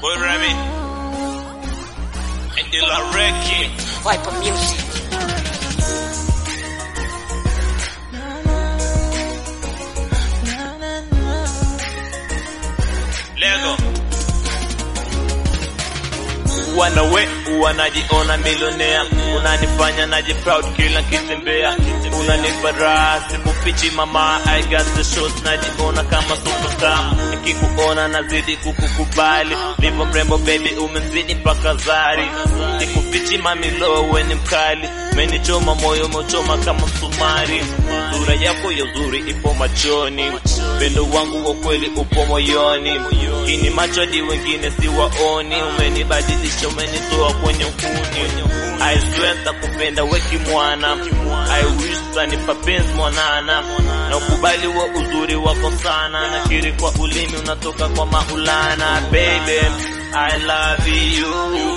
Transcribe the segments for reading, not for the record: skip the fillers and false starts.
Boy Remy and Dilla Recky Viper Music. Lego wanawe wanajiona millionaire, unanifanya naji proud kila kitembea, unanipa raha sikufichi mama. I got the shots, najiona kama superstar, nikikuona nazidi kukukubali, lipo mrembo baby umezidi paka zari, sikufichi mami lo we ni mkali, menichoma moyo mochoma kama sumari, sura yako ya uzuri ipo machoni, pendo wangu wa kweli upo moyoni, kini macho di wengine siwaoni, umenibadilisha umenitoa kwenye ukuni, I swear takupenda weki mwana, I wish tanipa penzi mwanana, na ukubali wa uzuri wako sana, nakiri kwa ulimi unatoka kwa Maulana. Baby I love you,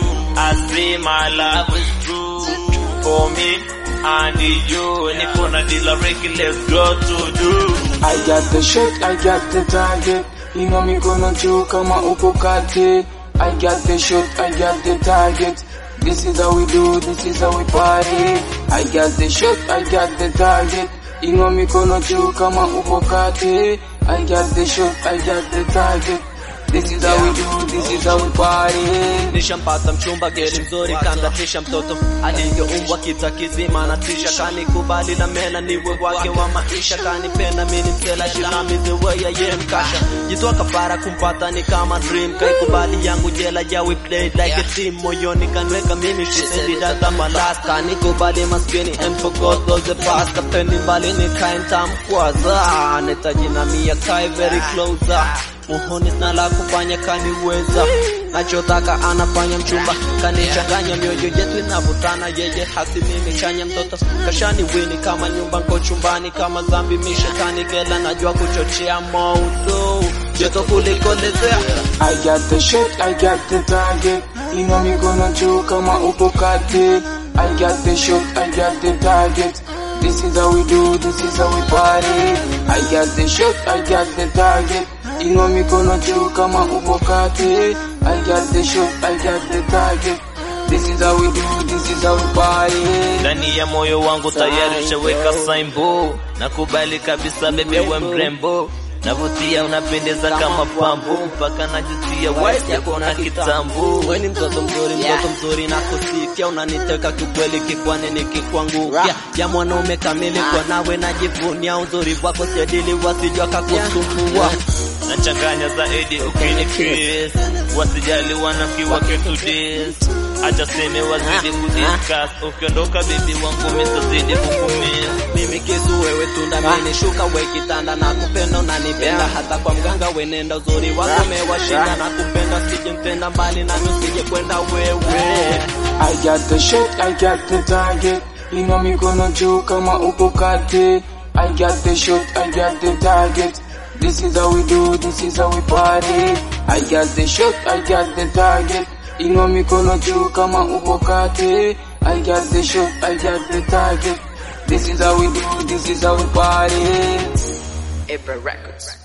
I say my love is true for me and you, niko na Dilla Recky, let's go to do. I got the shot, I got the target, inua mikono juu kama uko kate. I got the shot, I got the target, this is how we do, this is how we party. I got the shot, I got the target, inua mikono juu kama uko kate. I got the shot, I got the target, this is how we do, this is how we party. Nishampata mchumba geli mzuri kandatisha mtoto aliyeumbwa kita kizima na tisha, kanikubali na mena niwe wake wa maisha, kanipenda mini mtela shilami the way I am kasha, jitoa kafara kumpata ni kama dream, kaikubali yangu jela ya we play like a team, moyoni kanweka mimi she said it as my last, kanikubali maskini and forgot all the past, kapendi mbali ni kind time kwaza, netajina mia kai very closer, muhoni sina la kufanya kaniweza, nachotaka anafanya mchumba, kanichanganya mioyo yetu inavutana, yeye hasi mimi chanya mtoto, kashani wini kama nyumba nko chumbani, kama zambi mishetani gela najua kuchochea maudo, joto kulikolezea. I got the shot, I got the target, inua mikono juu kama upo kate. I got the shot, I got the target, this is how we do, this is how we party. I got the shot, I got the target, inua mikono juu kama upo kate. I got the shot, I got the target, this is how we do, this is how we party. Ndani ya moyo wangu tayari ushaweka saimbo, nakubali kabisa baby we mrembo, navutia unapendeza kama pambo, mpaka najisikia white yako na kitambo. Wewe ni mtoto mzuri na kusikia, unaniteka kikweli kikwani nikikwangukia, ya mwanaume kamili kwa nawe najivunia, uzuri wako sedili wasijua kakusumbua, nachanganya zaidi ukinikiss, wasijali wanakiwa kitu this, acha seme wazidi kudiscuss, ukiondoka bibi wangu mitazidi kukumia, mimi kisu wewe tunda mimi shuka we kitanda, na kupenda unanipenda hata kwa mganga we nenda, uzuri wako umewashinda na kupenda, sije mpenda mbali na usije kwenda wewe. I got the shot, I got the target, inua mikono juu kama upo kate. I got the shot, I got the target, this is how we do, this is how we party. I got the shot, I got the target, inua mikono juu kama upo kate. I got the shot, I got the target, this is how we do, this is how we party. Ever Records.